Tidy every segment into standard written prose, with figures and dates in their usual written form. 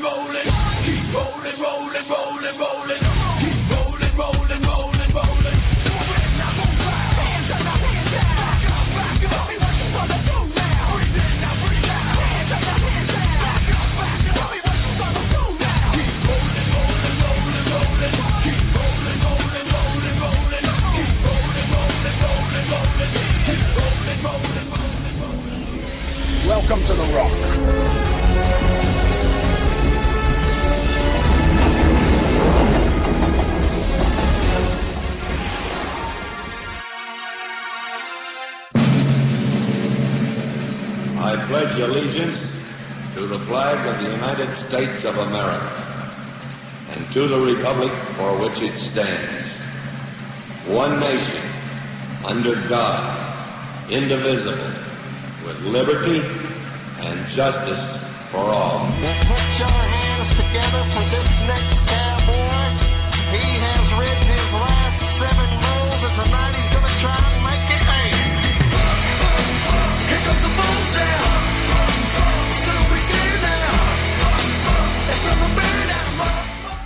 rolling. Keep rolling, rolling, rolling, rolling. Keep rolling, rolling, rolling, rolling. Now move back. Hands up, hands down. Back up, back up. Tell me what you wanna do now. Breathe in, now breathe out. Hands up, hands down. Back up, back up. Tell me what you wanna do now. Keep rolling, rolling, rolling, rolling. Keep rolling, rolling, rolling, rolling. Keep rolling, rolling, rolling, rolling. Keep rolling, rolling, rolling, rolling. Welcome to the Rock. I pledge allegiance to the flag of the United States of America and to the republic for which it stands, one nation, under God, indivisible, with liberty and justice for all. Put your hands together for this next cowboy. He has ridden his last 7 rows, and tonight he's going to try and make it 8. Here comes the boom down. So we get it now. It's from the bird out.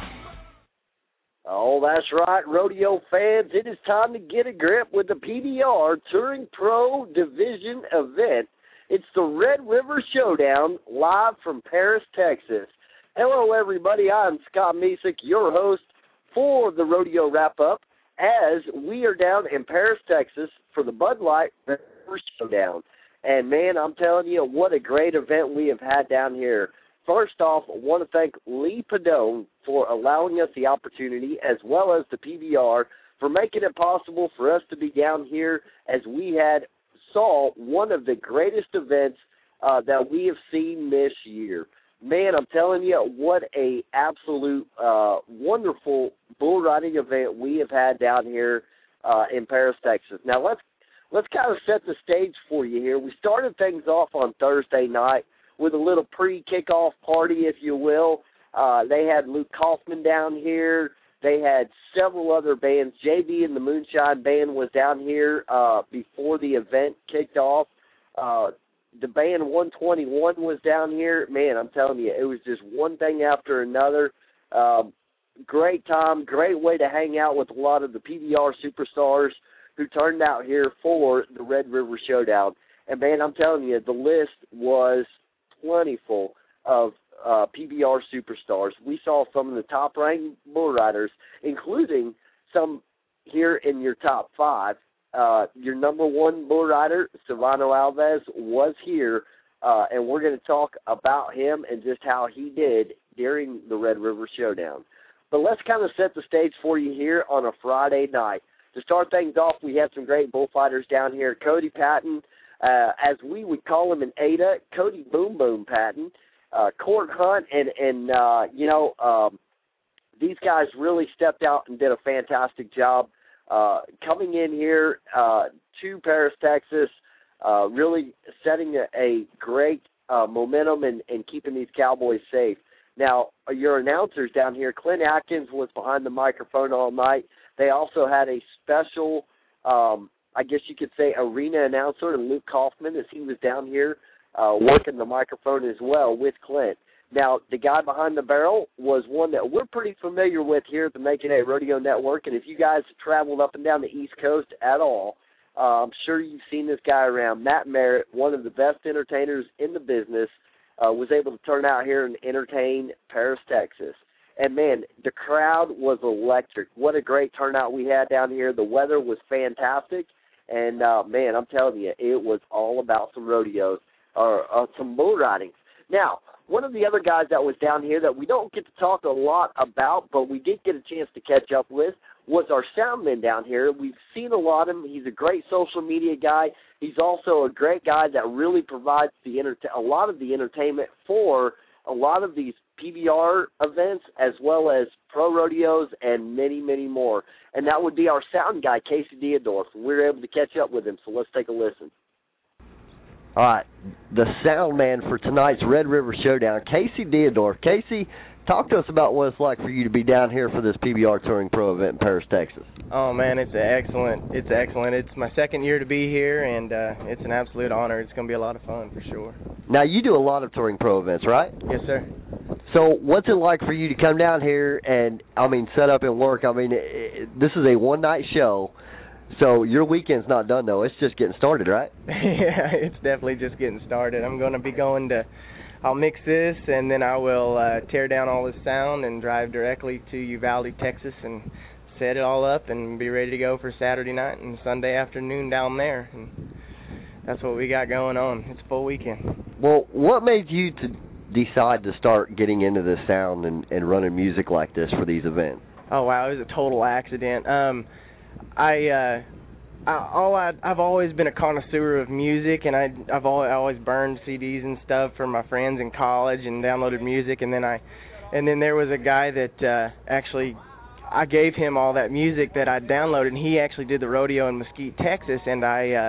Oh, that's right, rodeo fans. It is time to get a grip with the PBR Touring Pro Division event. It's the Red River Showdown, live from Paris, Texas. Hello, everybody. I'm Scott Misick, your host for the Rodeo Wrap-Up, as we are down in Paris, Texas, for the Bud Light Red River Showdown. And, man, I'm telling you, what a great event we have had down here. First off, I want to thank Lee Padone for allowing us the opportunity, as well as the PBR, for making it possible for us to be down here as we saw one of the greatest events that we have seen this year. Man, I'm telling you, what a absolute wonderful bull riding event we have had down here in Paris, Texas. Now, let's kind of set the stage for you here. We started things off on Thursday night with a little pre-kickoff party, if you will. They had Luke Kaufman down here. They had several other bands. JB and the Moonshine Band was down here before the event kicked off. The band 121 was down here. Man, I'm telling you, it was just one thing after another. Great time, great way to hang out with a lot of the PBR superstars who turned out here for the Red River Showdown. And, man, I'm telling you, the list was plentiful of PBR superstars. We saw some of the top-ranked bull riders, including some here in your top 5. Your number 1 bull rider, Silvano Alves, was here, and we're going to talk about him and just how he did during the Red River Showdown. But let's kind of set the stage for you here on a Friday night. To start things off, we had some great bullfighters down here. Cody Patton, as we would call him in Ada, Cody Boom Boom Patton, Court Hunt, and these guys really stepped out and did a fantastic job coming in here to Paris, Texas, really setting a great momentum and keeping these cowboys safe. Now, your announcers down here, Clint Atkins was behind the microphone all night. They also had a special, I guess you could say, arena announcer, Luke Kaufman, as he was down here working the microphone as well with Clint. Now, the guy behind the barrel was one that we're pretty familiar with here at the Making A Rodeo Network, and if you guys have traveled up and down the East Coast at all, I'm sure you've seen this guy around. Matt Merritt, one of the best entertainers in the business, was able to turn out here and entertain Paris, Texas. And, man, the crowd was electric. What a great turnout we had down here. The weather was fantastic. And, man, I'm telling you, it was all about some rodeos or some bull ridings. Now, one of the other guys that was down here that we don't get to talk a lot about, but we did get a chance to catch up with, was our soundman down here. We've seen a lot of him. He's a great social media guy. He's also a great guy that really provides a lot of the entertainment for a lot of these PBR events as well as pro rodeos and many, many more. And that would be our sound guy, Casey Dierdorf. We were able to catch up with him, so let's take a listen. All right, the sound man for tonight's Red River Showdown, Casey Dierdorf. Casey, talk to us about what it's like for you to be down here for this PBR Touring Pro event in Paris, Texas. Oh, man, it's excellent. It's my second year to be here, and it's an absolute honor. It's going to be a lot of fun for sure. Now, you do a lot of Touring Pro events, right? Yes, sir. So what's it like for you to come down here and, set up and work? This is a one-night show, so your weekend's not done, though. It's just getting started, right? Yeah, it's definitely just getting started. I'm going to be I'll mix this, and then I will tear down all this sound and drive directly to Uvalde, Texas, and set it all up and be ready to go for Saturday night and Sunday afternoon down there. And that's what we got going on. It's a full weekend. Well, what made you to decide to start getting into this sound and running music like this for these events? Oh, wow, it was a total accident. I've always been a connoisseur of music, and I always burned CDs and stuff for my friends in college and downloaded music, and then there was a guy that actually I gave him all that music that I downloaded, and he actually did the rodeo in Mesquite, Texas, and I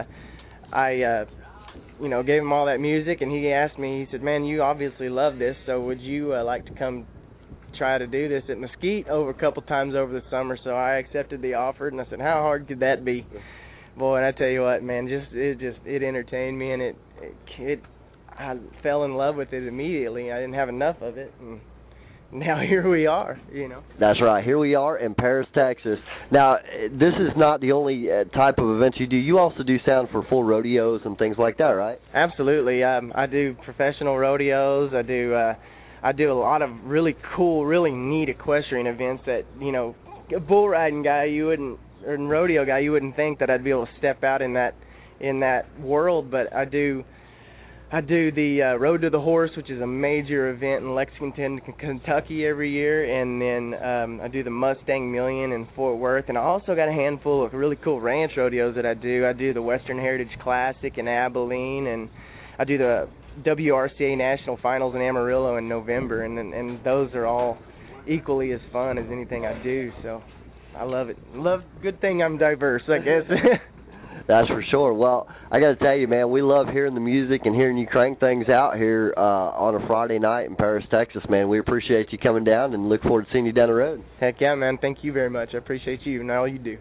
gave him all that music, and he asked me, he said, "Man, you obviously love this, so would you like to come try to do this at Mesquite over a couple times over the summer?" So I accepted the offer, and I said, how hard could that be? Boy, and I tell you what, man, it entertained me, and I fell in love with it immediately. I didn't have enough of it, and now here we are, That's right. Here we are in Paris, Texas. Now, this is not the only type of events you do. You also do sound for full rodeos and things like that, right? Absolutely. I do professional rodeos. I do a lot of really cool, really neat equestrian events that, a bull riding guy or a rodeo guy, you wouldn't think that I'd be able to step out in that world, but I do the Road to the Horse, which is a major event in Lexington, Kentucky every year, and then I do the Mustang Million in Fort Worth, and I also got a handful of really cool ranch rodeos that I do. I do the Western Heritage Classic in Abilene, and I do the WRCA National Finals in Amarillo in November, and those are all equally as fun as anything I do, so I love it. Good thing I'm diverse, I guess. That's for sure. Well, I got to tell you, man, we love hearing the music and hearing you crank things out here on a Friday night in Paris, Texas, man. We appreciate you coming down and look forward to seeing you down the road. Heck yeah, man. Thank you very much. I appreciate you and all you do.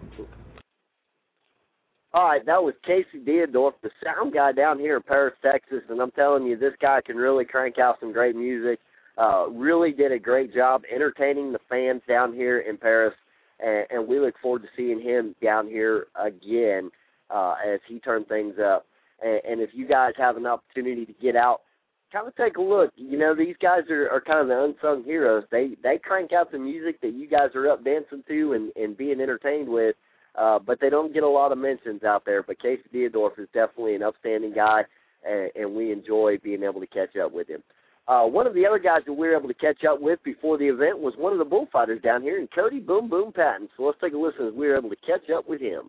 All right, that was Casey Deodorff, the sound guy down here in Paris, Texas, and I'm telling you, this guy can really crank out some great music. Really did a great job entertaining the fans down here in Paris, and we look forward to seeing him down here again as he turned things up. And if you guys have an opportunity to get out, kind of take a look. These guys are kind of the unsung heroes. They crank out the music that you guys are up dancing to and being entertained with, but they don't get a lot of mentions out there. But Casey Deodorff is definitely an upstanding guy, and we enjoy being able to catch up with him. One of the other guys that we were able to catch up with before the event was one of the bullfighters down here, and Cody Boom Boom Patton. So let's take a listen as we were able to catch up with him.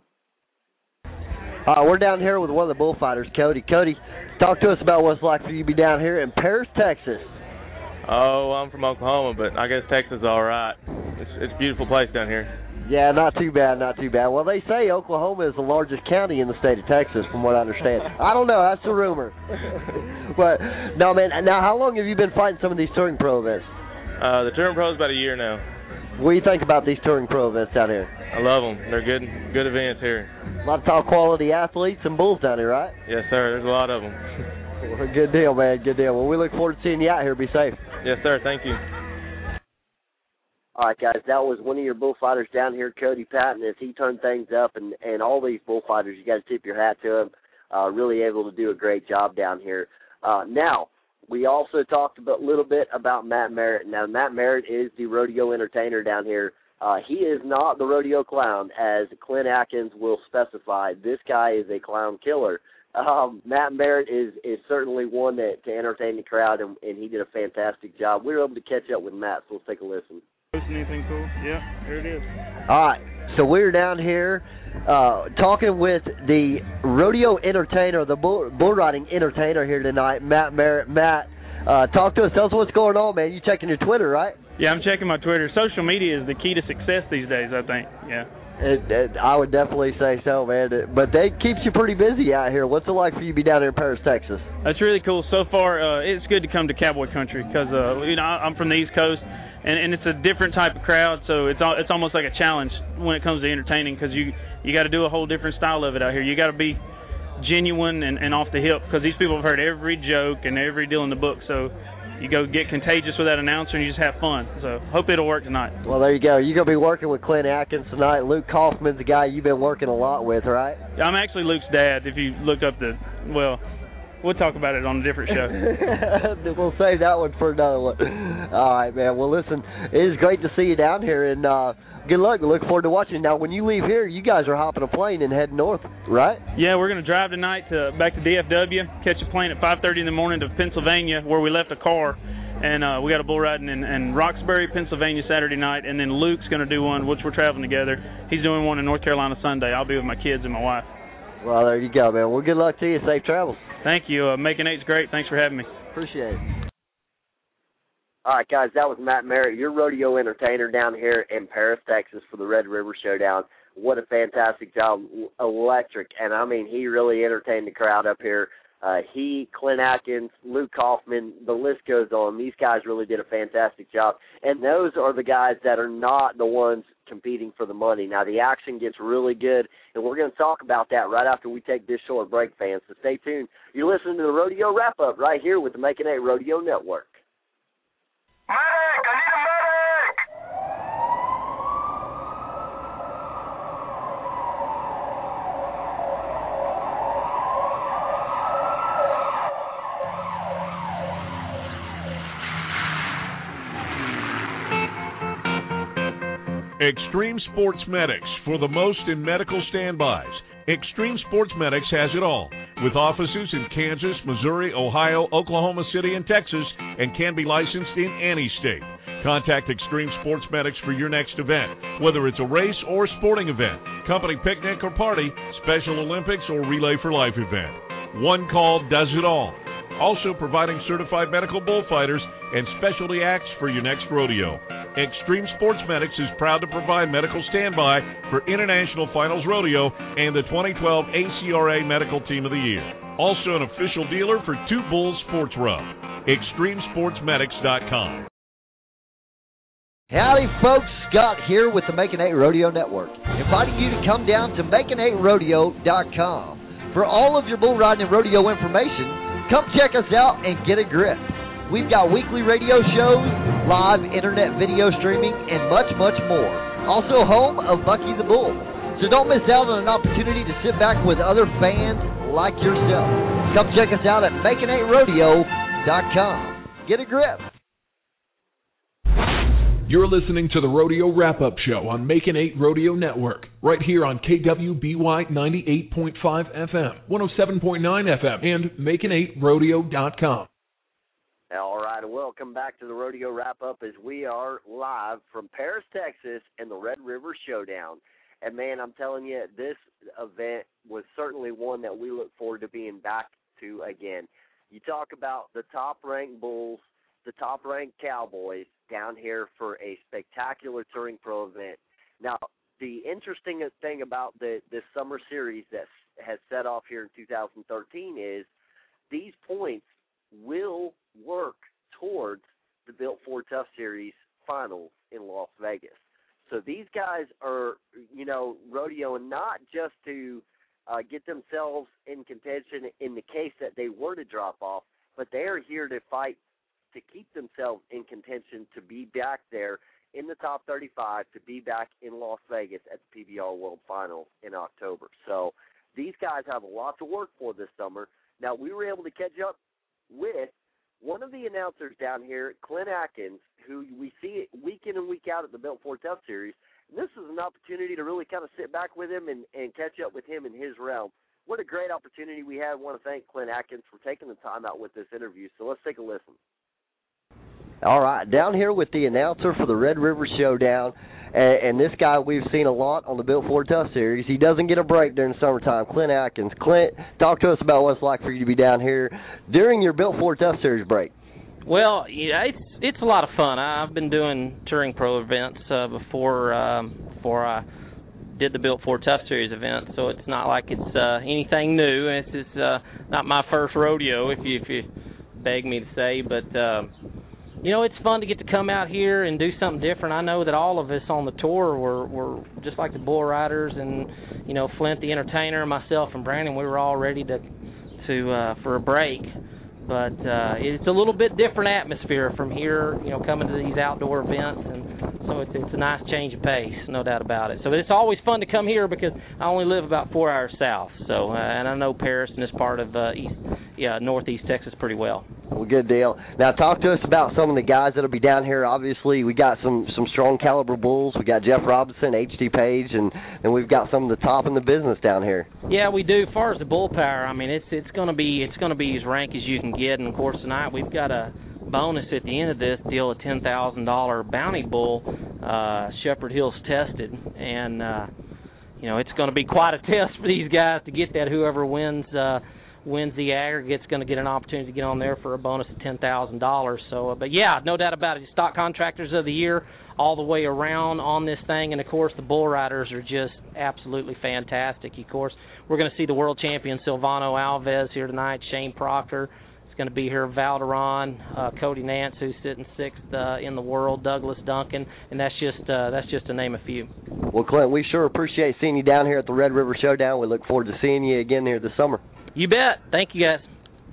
We're down here with one of the bullfighters, Cody. Cody, talk to us about what it's like for you to be down here in Paris, Texas. Oh, I'm from Oklahoma, but I guess Texas is all right. It's a beautiful place down here. Yeah, not too bad, not too bad. Well, they say Oklahoma is the largest county in the state of Texas, from what I understand. I don't know, that's a rumor. But, no, man, now how long have you been fighting some of these touring pro events? The touring pro is about a year now. What do you think about these touring pro events down here? I love them. They're good events here. A lot of top-quality athletes and bulls down here, right? Yes, sir. There's a lot of them. Well, good deal, man. Good deal. Well, we look forward to seeing you out here. Be safe. Yes, sir. Thank you. All right, guys, that was one of your bullfighters down here, Cody Patton, as he turned things up. And all these bullfighters, you got to tip your hat to them. Really able to do a great job down here. Now, we also talked a little bit about Matt Merritt. Now, Matt Merritt is the rodeo entertainer down here. He is not the rodeo clown, as Clint Atkins will specify. This guy is a clown killer. Matt Merritt is certainly one to entertain the crowd, and he did a fantastic job. We were able to catch up with Matt, so let's take a listen. Anything cool? Yeah, here it is. All right, so we're down here talking with the rodeo entertainer, the bull riding entertainer here tonight, Matt Merritt. Matt, talk to us. Tell us what's going on, man. You checking your Twitter, right? Yeah, I'm checking my Twitter. Social media is the key to success these days, I think. Yeah. I would definitely say so, man. But that keeps you pretty busy out here. What's it like for you to be down here in Paris, Texas? That's really cool. So far, it's good to come to cowboy country because I'm from the East Coast, and it's a different type of crowd. So it's almost like a challenge when it comes to entertaining because you got to do a whole different style of it out here. You got to be genuine and off the hip because these people have heard every joke and every deal in the book. So you go get contagious with that announcer and you just have fun. So hope it'll work tonight. Well, there you go. You're going to be working with Clint Atkins tonight. Luke Kaufman's a guy you've been working a lot with, right? I'm actually Luke's dad. If you look up we'll talk about it on a different show. We'll save that one for another one. All right, man. Well, listen, it is great to see you down here, and good luck. We look forward to watching. Now, when you leave here, you guys are hopping a plane and heading north, right? Yeah, we're going to drive tonight back to DFW, catch a plane at 5:30 in the morning to Pennsylvania, where we left a car, and we got a bull riding in Roxbury, Pennsylvania Saturday night, and then Luke's going to do one, which we're traveling together. He's doing one in North Carolina Sunday. I'll be with my kids and my wife. Well, there you go, man. Well, good luck to you. Safe travels. Thank you. Making Eight's great. Thanks for having me. Appreciate it. All right, guys, that was Matt Merritt, your rodeo entertainer down here in Paris, Texas for the Red River Showdown. What a fantastic job. Electric. And, I mean, he really entertained the crowd up here. Clint Atkins, Luke Kaufman, the list goes on. These guys really did a fantastic job. And those are the guys that are not the ones competing for the money. Now, the action gets really good, and we're going to talk about that right after we take this short break, fans. So stay tuned. You're listening to the Rodeo Wrap-Up right here with the Making Eight Rodeo Network. Medic! I need a medic! Extreme Sports Medics, for the most in medical standbys. Extreme Sports Medics has it all, with offices in Kansas, Missouri, Ohio, Oklahoma City, and Texas, and can be licensed in any state. Contact Extreme Sports Medics for your next event, whether it's a race or sporting event, company picnic or party, Special Olympics or Relay for Life event. One call does it all. Also providing certified medical bullfighters and specialty acts for your next rodeo. Extreme Sports Medics is proud to provide medical standby for International Finals Rodeo and the 2012 ACRA Medical Team of the Year. Also an official dealer for Two Bulls Sports Rub. ExtremeSportsMedics.com. Howdy, folks. Scott here with the Making Eight Rodeo Network, inviting you to come down to Making8Rodeo.com for all of your bull riding and rodeo information. Come check us out and get a grip. We've got weekly radio shows, live internet video streaming, and much, much more. Also home of Bucky the Bull. So don't miss out on an opportunity to sit back with other fans like yourself. Come check us out at Making8Rodeo.com. Get a grip. You're listening to the Rodeo Wrap-Up Show on Making Eight Rodeo Network, right here on KWBY 98.5 FM, 107.9 FM, and Making8Rodeo.com. All right, welcome back to the Rodeo Wrap-Up as we are live from Paris, Texas, and the Red River Showdown. And, man, I'm telling you, this event was certainly one that we look forward to being back to again. You talk about the top-ranked bulls, the top-ranked cowboys down here for a spectacular Touring Pro event. Now, the interesting thing about this summer series that has set off here in 2013 is these points will work towards the Built Ford Tough Series finals in Las Vegas. So these guys are, rodeoing not just to get themselves in contention in the case that they were to drop off, but they are here to fight to keep themselves in contention to be back there in the top 35, to be back in Las Vegas at the PBR World Final in October. So these guys have a lot to work for this summer. Now, we were able to catch up with one of the announcers down here, Clint Atkins, who we see week in and week out at the Built Ford Tough Series. And this is an opportunity to really kind of sit back with him and catch up with him in his realm. What a great opportunity we had. I want to thank Clint Atkins for taking the time out with this interview. So let's take a listen. All right, down here with the announcer for the Red River Showdown, and this guy we've seen a lot on the Built Ford Tough Series. He doesn't get a break during the summertime, Clint Atkins. Clint, talk to us about what it's like for you to be down here during your Built Ford Tough Series break. Well, yeah, it's a lot of fun. I've been doing Touring Pro events before I did the Built Ford Tough Series event, so it's not like it's anything new. This is not my first rodeo, if you beg me to say, but it's fun to get to come out here and do something different. I know that all of us on the tour were just like the bull riders, and Flint the entertainer, myself and Brandon, we were all ready to for a break. but it's a little bit different atmosphere from here, you know, coming to these outdoor events, and so it's a nice change of pace, no doubt about it. So it's always fun to come here because I only live about 4 hours south, so and I know Paris and this part of northeast Texas pretty well. Well, good deal. Now, talk to us about some of the guys that'll be down here. Obviously, we got some strong caliber bulls. We got Jeff Robinson, H.D. Page, and we've got some of the top in the business down here. Yeah, we do. As far as the bull power, I mean, it's going to be as rank as you can get. And of course, tonight we've got a bonus at the end of this deal, a $10,000 bounty bull, Shepherd Hills tested, and you know, it's going to be quite a test for these guys to get that. Whoever wins the aggregate's going to get an opportunity to get on there for a bonus of $10,000. So, but yeah, no doubt about it. Stock Contractors of the Year all the way around on this thing, and of course the bull riders are just absolutely fantastic. Of course, we're going to see the world champion Silvano Alves here tonight, Shane Proctor. It's going to be here Valderon, Cody Nance, who's sitting 6th in the world, Douglas Duncan, and that's just to name a few. Well, Clint, we sure appreciate seeing you down here at the Red River Showdown. We look forward to seeing you again here this summer. You bet. Thank you, guys.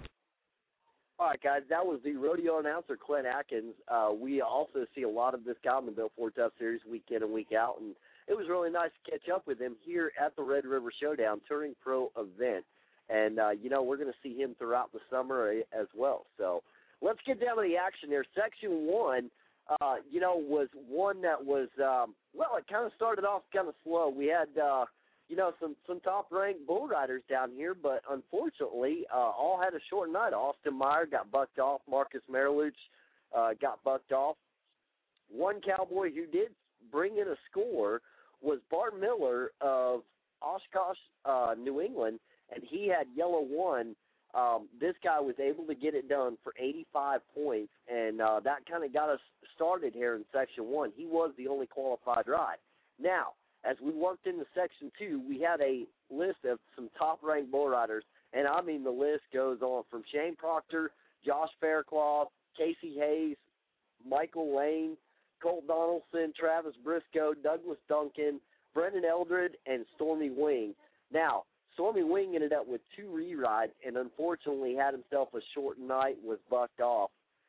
All right, guys, that was the rodeo announcer, Clint Atkins. We also see a lot of this guy in the Built Ford Tough Series week in and week out, and it was really nice to catch up with him here at the Red River Showdown Touring Pro event. And, you know, we're going to see him throughout the summer as well. So let's get down to the action here. Section 1, you know, was one that was, well, it kind of started off kind of slow. We had, you know, some top-ranked bull riders down here, but unfortunately, all had a short night. Austin Meyer got bucked off. Marcus Mariluch got bucked off. One cowboy who did bring in a score was Bart Miller of Oshkosh, New England, and he had yellow 1. This guy was able to get it done for 85 points, and that kind of got us started here in Section 1. He was the only qualified ride. Now, as we worked into Section 2, we had a list of some top-ranked bull riders, and I mean the list goes on from Shane Proctor, Josh Faircloth, Casey Hayes, Michael Lane, Colt Donaldson, Travis Briscoe, Douglas Duncan, Brendan Eldred, and Stormy Wing. Now, Stormy Wing ended up with 2 re-rides and unfortunately had himself a short night, was bucked off.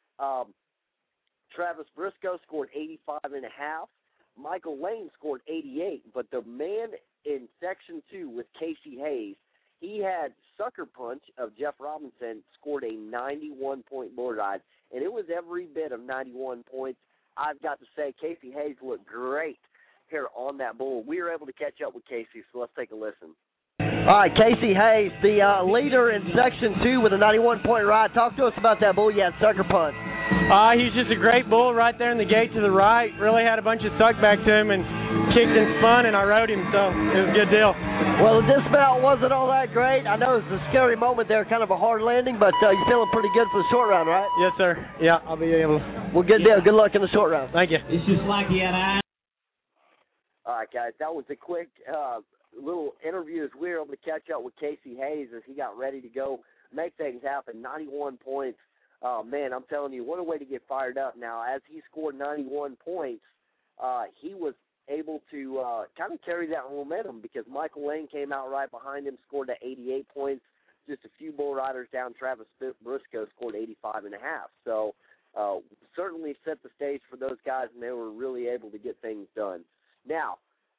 Travis Briscoe scored 85.5. Michael Lane scored 88, but the man in Section 2 with Casey Hayes, he had Sucker Punch of Jeff Robinson, scored a 91-point bull ride, and it was every bit of 91 points. I've got to say, Casey Hayes looked great here on that bull. We were able to catch up with Casey, so let's take a listen. All right, Casey Hayes, the leader in Section 2 with a 91-point ride. Talk to us about that bull you had, Sucker Punch. He's just a great bull right there in the gate to the right. Really had a bunch of suck back to him and kicked and spun, and I rode him, so it was a good deal. Well, the dismount wasn't all that great. I know it was a scary moment there, kind of a hard landing, but you're feeling pretty good for the short round, right? Yes, sir. Yeah, I'll be able to. Well, good deal. Good luck in the short round. Thank you. It's just like he had eyes. All right, guys, that was a quick little interview as we were able to catch up with Casey Hayes as he got ready to go make things happen. 91 points. Man, I'm telling you, what a way to get fired up. Now, as he scored 91 points, he was able to kind of carry that momentum because Michael Lane came out right behind him, scored at 88 points. Just a few bull riders down, Travis Briscoe scored 85.5. So certainly set the stage for those guys, and they were really able to get things done. Now,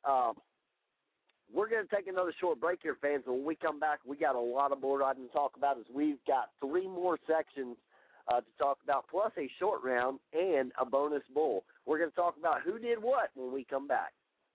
we're going to take another short break here, fans. When we come back, we got a lot of bull riding to talk about as we've got 3 more sections to talk about, plus a short round and a bonus bull. We're going to talk about who did what when we come back.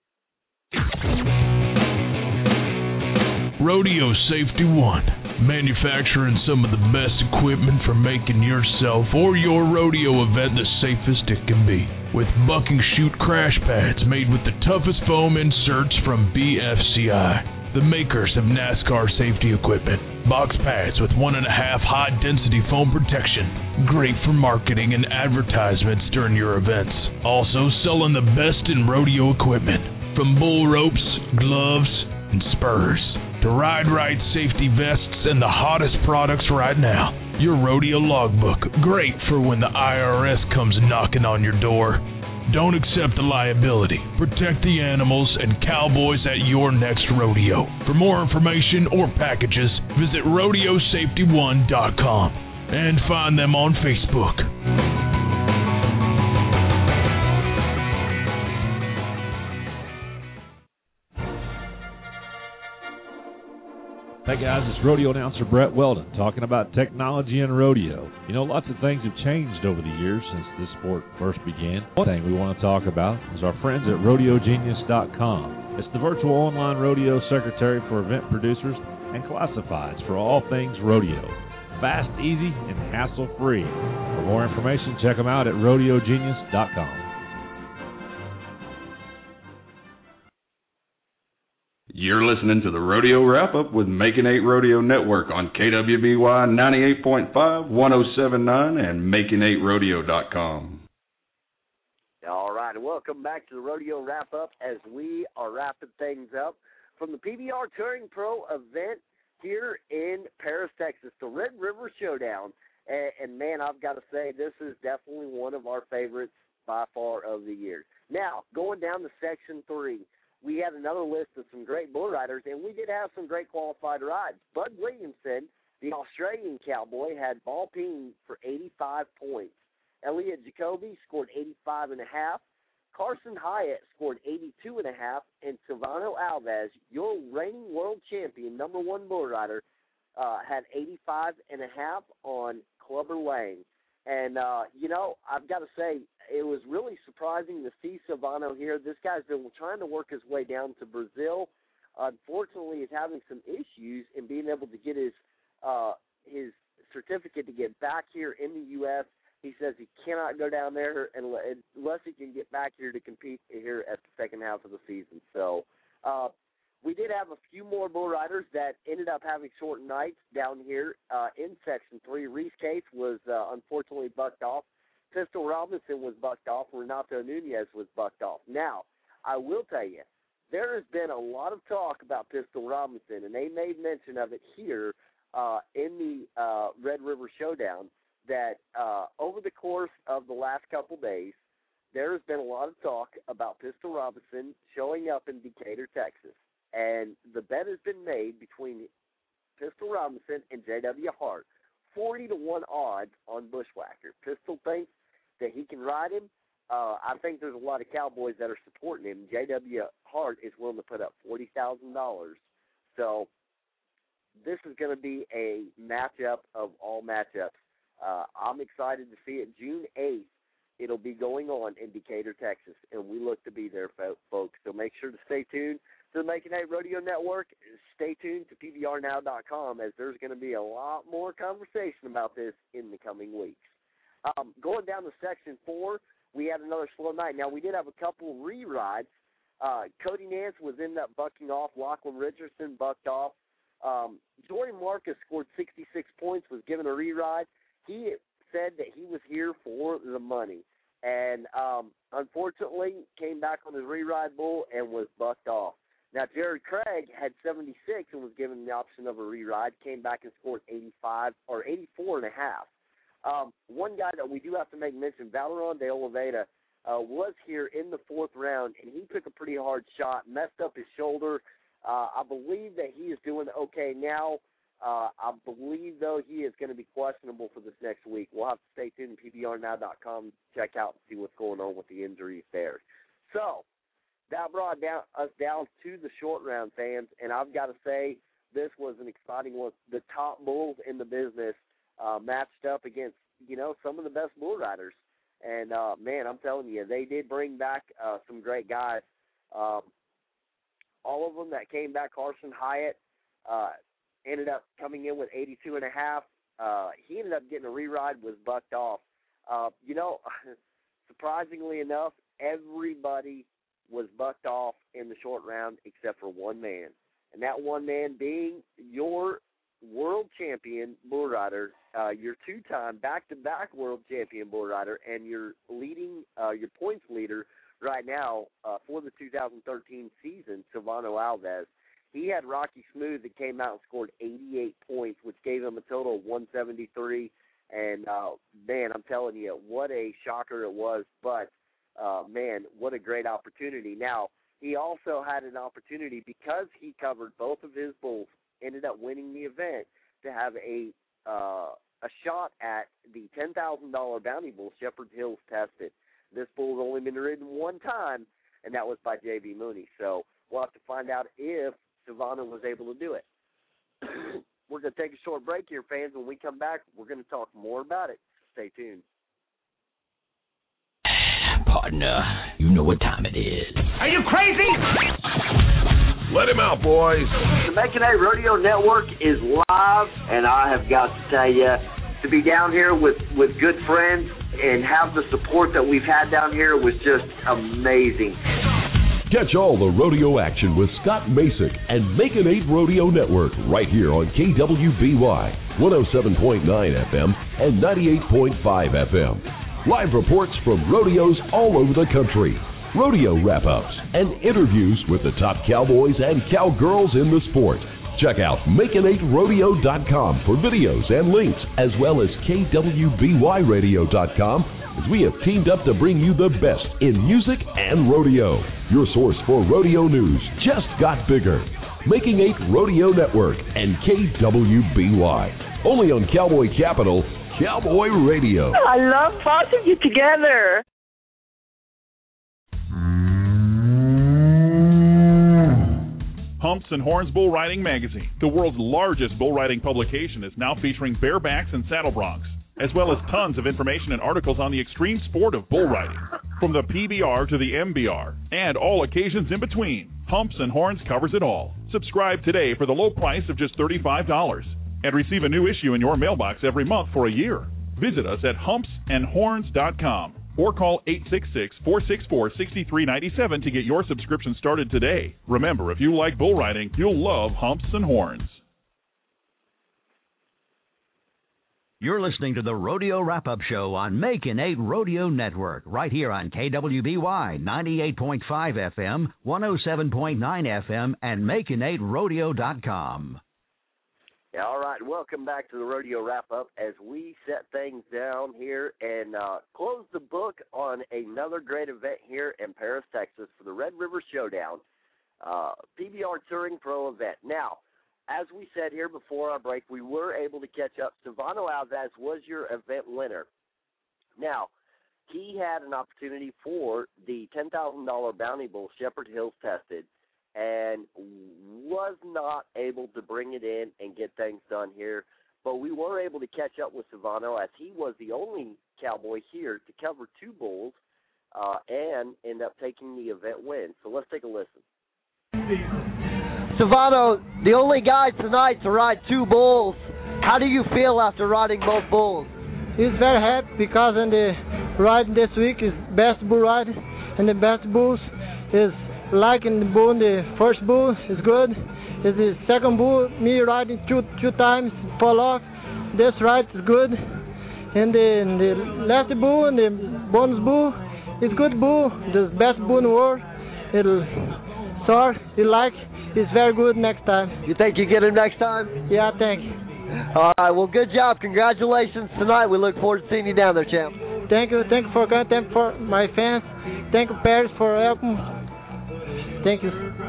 Rodeo Safety One, manufacturing some of the best equipment for making yourself or your rodeo event the safest it can be. With bucking chute crash pads made with the toughest foam inserts from BFCI. The makers of NASCAR safety equipment. Box pads with 1.5 high-density foam protection. Great for marketing and advertisements during your events. Also selling the best in rodeo equipment. From bull ropes, gloves, and spurs. To Ride Right safety vests and the hottest products right now. Your rodeo logbook. Great for when the IRS comes knocking on your door. Don't accept the liability. Protect the animals and cowboys at your next rodeo. For more information or packages, visit RodeoSafety1.com. and find them on Facebook. Hey guys, it's rodeo announcer Brett Weldon talking about technology and rodeo. You know, lots of things have changed over the years since this sport first began. One thing we want to talk about is our friends at RodeoGenius.com. It's the virtual online rodeo secretary for event producers and classifieds for all things rodeo. Fast, easy, and hassle-free. For more information, check them out at RodeoGenius.com. You're listening to the Rodeo Wrap-Up with Making 8 Rodeo Network on KWBY 98.5, 107.9, and Making8Rodeo.com. All right, and welcome back to the Rodeo Wrap-Up as we are wrapping things up from the PBR Touring Pro event here in Paris, Texas, the Red River Showdown. And man, I've got to say, this is definitely one of our favorites by far of the year. Now, going down to Section 3, we had another list of some great bull riders, and we did have some great qualified rides. Bud Williamson, the Australian cowboy, had ball peen for 85 points. Elliot Jacoby scored 85.5. Carson Hyatt scored 82.5. And Silvano Alves, your reigning world champion, number one bull rider, had 85.5 on Clubber Lane. And, you know, I've got to say, it was really surprising to see Silvano here. This guy's been trying to work his way down to Brazil. Unfortunately, he's having some issues in being able to get his certificate to get back here in the U.S. He says he cannot go down there unless he can get back here to compete here at the second half of the season. So we did have a few more bull riders that ended up having short nights down here in Section 3. Reese Case was unfortunately bucked off. Pistol Robinson was bucked off. Renato Nunez was bucked off. Now, I will tell you, there has been a lot of talk about Pistol Robinson, and they made mention of it here in the Red River Showdown, that over the course of the last couple days, there has been a lot of talk about Pistol Robinson showing up in Decatur, Texas. And the bet has been made between Pistol Robinson and J.W. Hart, 40-1 odds on Bushwhacker. Pistol thinks that he can ride him. I think there's a lot of cowboys that are supporting him. J.W. Hart is willing to put up $40,000. So this is going to be a matchup of all matchups. I'm excited to see it. June 8th, it'll be going on in Decatur, Texas, and we look to be there, folks. So make sure to stay tuned to the Making 8 Rodeo Network. Stay tuned to PBRNow.com, as there's going to be a lot more conversation about this in the coming weeks. Going down to Section 4, we had another slow night. Now, we did have a couple re-rides. Cody Nance was ended up bucking off. Lachlan Richardson bucked off. Jordan Marcus scored 66 points, was given a re-ride. He said that he was here for the money. And unfortunately, came back on his re-ride bull and was bucked off. Now, Jared Craig had 76 and was given the option of a re-ride, came back and scored 84.5. One guy that we do have to make mention, Valeron de Oliveira, was here in the fourth round, and he took a pretty hard shot, messed up his shoulder. I believe that he is doing okay now. I believe, though, he is going to be questionable for this next week. We'll have to stay tuned to PBRNow.com, check out and see what's going on with the injuries there. So that brought us down to the short round, fans, and I've got to say this was an exciting one. The top bulls in the business matched up against, you know, some of the best bull riders. And, man, I'm telling you, they did bring back some great guys. All of them that came back, Carson Hyatt, ended up coming in with 82.5. He ended up getting a re-ride, was bucked off. You know, surprisingly enough, everybody was bucked off in the short round except for one man. And that one man being your world champion bull rider, your two-time back-to-back world champion bull rider, and your leading, your points leader right now for the 2013 season, Silvano Alves. He had Rocky Smooth that came out and scored 88 points, which gave him a total of 173. And, man, I'm telling you, what a shocker it was. But, man, what a great opportunity. Now, he also had an opportunity, because he covered both of his bulls, ended up winning the event, to have a a shot at the $10,000 bounty bull Shepherd Hills Tested. This bull's only been ridden one time, and that was by J.B. Mooney. So we'll have to find out if Savannah was able to do it. We're going to take a short break here, fans. When we come back, we're going to talk more about it. Stay tuned. Partner, you know what time it is. Are you crazy? Let him out, boys. The Making A Rodeo Network is live, and I have got to tell you, to be down here with good friends and have the support that we've had down here was just amazing. Catch all the rodeo action with Scott Masick and Making 8 Rodeo Network right here on KWBY 107.9 FM and 98.5 FM. Live reports from rodeos all over the country, rodeo wrap-ups, and interviews with the top cowboys and cowgirls in the sport. Check out Making8Rodeo.com for videos and links, as well as KWBYRadio.com, as we have teamed up to bring you the best in music and rodeo. Your source for rodeo news just got bigger. Making 8 Rodeo Network and KWBY. Only on Cowboy Capital, Cowboy Radio. I love both of you together. Humps and Horns Bull Riding Magazine, the world's largest bull riding publication, is now featuring barebacks and saddle broncs, as well as tons of information and articles on the extreme sport of bull riding, from the PBR to the MBR, and all occasions in between. Humps and Horns covers it all. Subscribe today for the low price of just $35, and receive a new issue in your mailbox every month for a year. Visit us at humpsandhorns.com. or call 866-464-6397 to get your subscription started today. Remember, if you like bull riding, you'll love Humps and Horns. You're listening to the Rodeo Wrap-Up Show on Making 8 Rodeo Network, right here on KWBY 98.5 FM, 107.9 FM, and Making8Rodeo.com. Yeah, all right, welcome back to the Rodeo Wrap-Up as we set things down here and close the book on another great event here in Paris, Texas for the Red River Showdown, PBR Touring Pro event. Now, as we said here before our break, we were able to catch up. Silvano Alves was your event winner. Now, he had an opportunity for the $10,000 bounty bull Shepherd Hills Tested, and was not able to bring it in and get things done here. But we were able to catch up with Silvano as he was the only cowboy here to cover two bulls and end up taking the event win. So let's take a listen. Silvano, the only guy tonight to ride two bulls. How do you feel after riding both bulls? He's very happy because in the ride this week is best bull ride, and the best bulls is like in the bull, the first bull is good. Is the second bull, me riding two times, fall off. This ride is good. And the last bull and the bonus bull is good bull. The best bull in the world. It'll soar, you like, it's very good next time. You think you get him next time? Yeah, thank you. All right, well, good job. Congratulations tonight. We look forward to seeing you down there, champ. Thank you for coming. Thank you for my fans. Thank you, Paris, for helping. Thank you.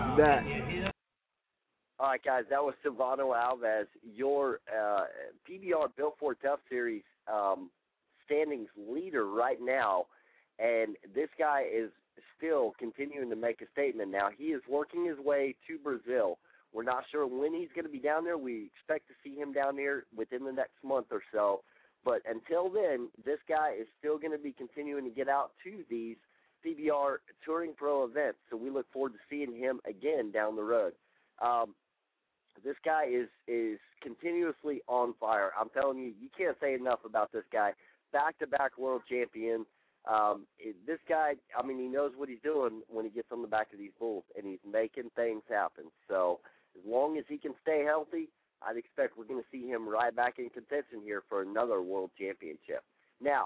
All right, guys, that was Silvano Alves, your PBR Built for Tough Series standings leader right now, and this guy is still continuing to make a statement. Now, he is working his way to Brazil. We're not sure when he's going to be down there. We expect to see him down there within the next month or so, but until then, this guy is still going to be continuing to get out to these PBR Touring Pro events, so we look forward to seeing him again down the road. This guy is continuously on fire. I'm telling you, you can't say enough about this guy. Back-to-back world champion. This guy, I mean, he knows what he's doing when he gets on the back of these bulls, and he's making things happen. So as long as he can stay healthy, I'd expect we're going to see him right back in contention here for another world championship. Now,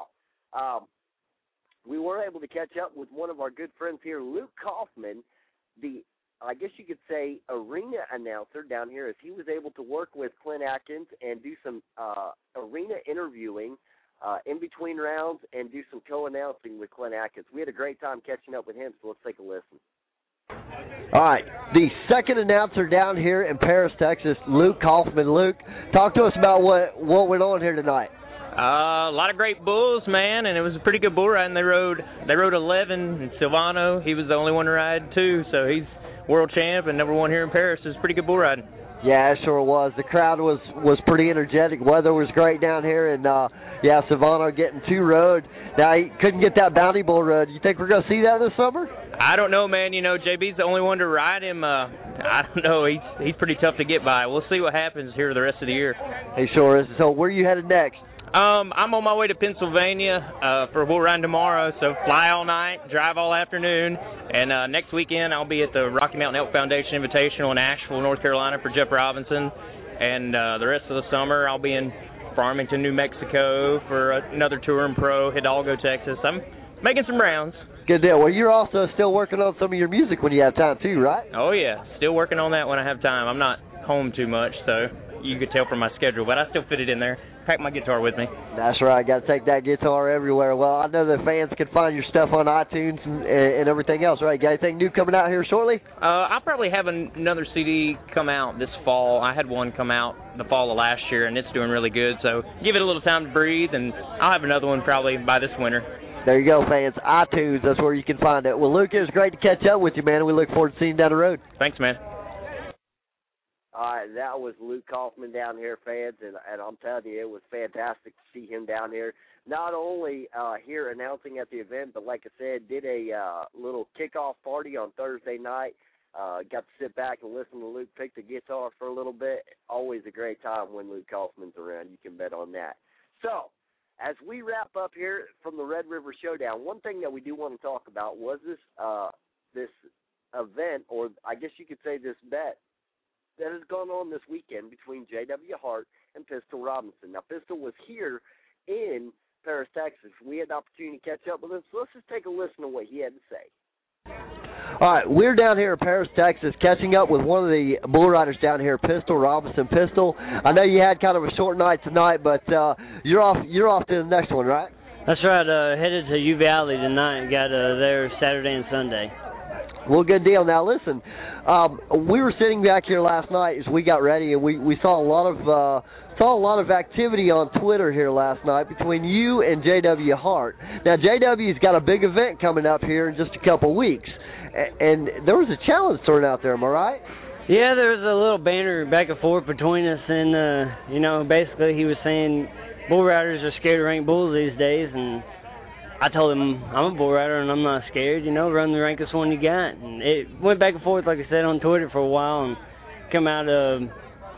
we were able to catch up with one of our good friends here, Luke Kaufman, I guess you could say arena announcer down here, as he was able to work with Clint Atkins and do some arena interviewing in between rounds and do some co-announcing with Clint Atkins. We had a great time catching up with him, so let's take a listen. All right, the second announcer down here in Paris, Texas, Luke Kaufman. Luke, talk to us about what went on here tonight. A lot of great bulls, man, and it was a pretty good bull ride. And they rode 11, and Silvano, he was the only one to ride 2, so he's world champ and number 1 here in Paris. It was pretty good bull riding. Yeah, it sure was. The crowd was pretty energetic. Weather was great down here, and Silvano getting 2 rode. Now he couldn't get that Bounty Bull rode. You think we're gonna see that this summer? I don't know, man. You know, JB's the only one to ride him. I don't know. He's pretty tough to get by. We'll see what happens here the rest of the year. He sure is. So where are you headed next? I'm on my way to Pennsylvania for a bull ride tomorrow, so fly all night, drive all afternoon, and next weekend I'll be at the Rocky Mountain Elk Foundation Invitational in Asheville, North Carolina for Jeff Robinson, and the rest of the summer I'll be in Farmington, New Mexico for another Touring Pro, Hidalgo, Texas. I'm making some rounds. Good deal. Well, you're also still working on some of your music when you have time too, right? Oh, yeah. Still working on that when I have time. I'm not home too much, so you could tell from my schedule, but I still fit it in there. Pack my guitar with me. That's right. Got to take that guitar everywhere. Well, I know the fans can find your stuff on iTunes and everything else, right? Got anything new coming out here shortly? I'll probably have another CD come out this fall. I had one come out the fall of last year, and it's doing really good, so give it a little time to breathe, and I'll have another one probably by this winter. There you go, fans. iTunes, that's where you can find it. Well, Luke, it was great to catch up with you, man, and we look forward to seeing you down the road. Thanks, man. All right, that was Luke Kaufman down here, fans, and I'm telling you, it was fantastic to see him down here. Not only here announcing at the event, but like I said, did a little kickoff party on Thursday night. Got to sit back and listen to Luke pick the guitar for a little bit. Always a great time when Luke Kaufman's around. You can bet on that. So, as we wrap up here from the Red River Showdown, one thing that we do want to talk about was this event, or I guess you could say this bet, that has gone on this weekend between J.W. Hart and Pistol Robinson. Now, Pistol was here in Paris, Texas. We had the opportunity to catch up with him, so let's just take a listen to what he had to say. All right, we're down here in Paris, Texas, catching up with one of the bull riders down here, Pistol Robinson. Pistol, I know you had kind of a short night tonight, but you're off to the next one, right? That's right. Headed to U Valley tonight. Got there Saturday and Sunday. Well, good deal. Now, listen, we were sitting back here last night as we got ready, and we saw a lot of activity on Twitter here last night between you and J.W. Hart. Now, J.W.'s got a big event coming up here in just a couple weeks, and there was a challenge thrown out there, am I right? Yeah, there was a little banter back and forth between us, and, basically he was saying bull riders are scared to rank bulls these days, and I told him I'm a bull rider and I'm not scared, run the rankest one you got. And it went back and forth, like I said, on Twitter for a while, and come out a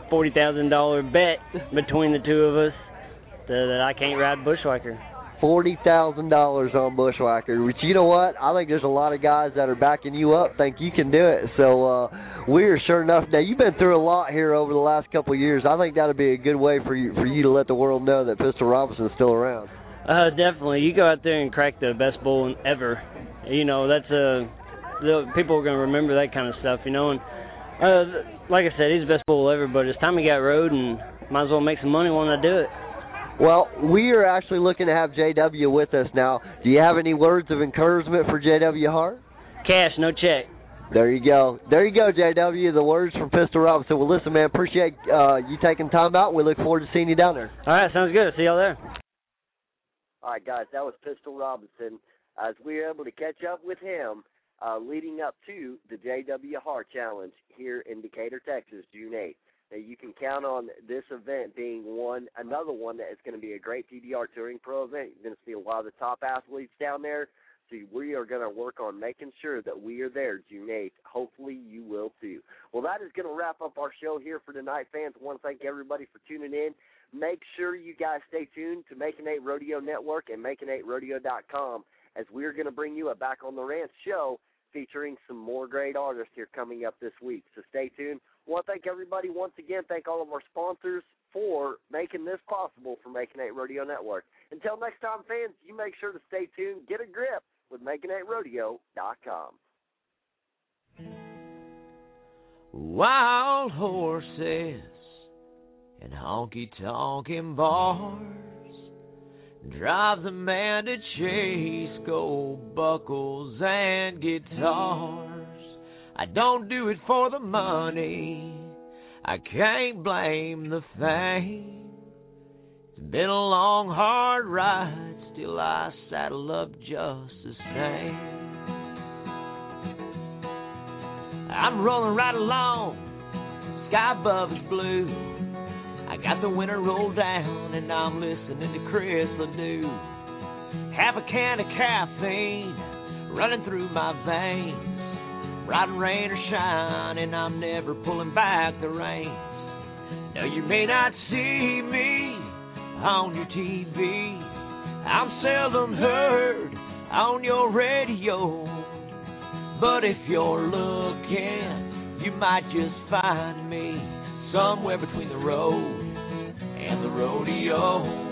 $40,000 bet between the two of us that I can't ride Bushwhacker. $40,000 on Bushwhacker, which, you know what, I think there's a lot of guys that are backing you up, think you can do it. So we're sure enough. Now, you've been through a lot here over the last couple of years. I think that would be a good way for you to let the world know that Pistol Robinson's still around. Definitely. You go out there and crack the best bull ever. That's the people are going to remember that kind of stuff, And like I said, he's the best bull ever, but it's time he got rode, and might as well make some money when I do it. Well, we are actually looking to have JW with us now. Do you have any words of encouragement for JW Hart? Cash, no check. There you go. There you go, JW, the words from Pistol Robinson. Well, listen, man, appreciate you taking time out. We look forward to seeing you down there. All right, sounds good. See y'all there. All right, guys, that was Pistol Robinson. As we were able to catch up with him leading up to the J.W. Hart Challenge here in Decatur, Texas, June 8th. Now, you can count on this event being another one that is going to be a great PBR Touring Pro event. You're going to see a lot of the top athletes down there. So we are going to work on making sure that we are there June 8th. Hopefully you will too. Well, that is going to wrap up our show here for tonight, fans. I want to thank everybody for tuning in. Make sure you guys stay tuned to Making 8 Rodeo Network and Making8Rodeo.com, as we're going to bring you a Back on the Ranch show featuring some more great artists here coming up this week. So stay tuned. I want to thank everybody once again. Thank all of our sponsors for making this possible for Making 8 Rodeo Network. Until next time, fans, you make sure to stay tuned. Get a grip with Making8Rodeo.com. Wild horses and honky-tonkin' bars drive the man to chase gold buckles and guitars. I don't do it for the money. I can't blame the fame. It's been a long, hard ride, still I saddle up just the same. I'm rolling right along, sky above is blue. I got the winter rolled down and I'm listening to Chris Ledoux. Half a can of caffeine running through my veins. Riding rain or shine, and I'm never pulling back the reins. Now you may not see me on your TV. I'm seldom heard on your radio. But if you're looking, you might just find me somewhere between the road and the rodeo.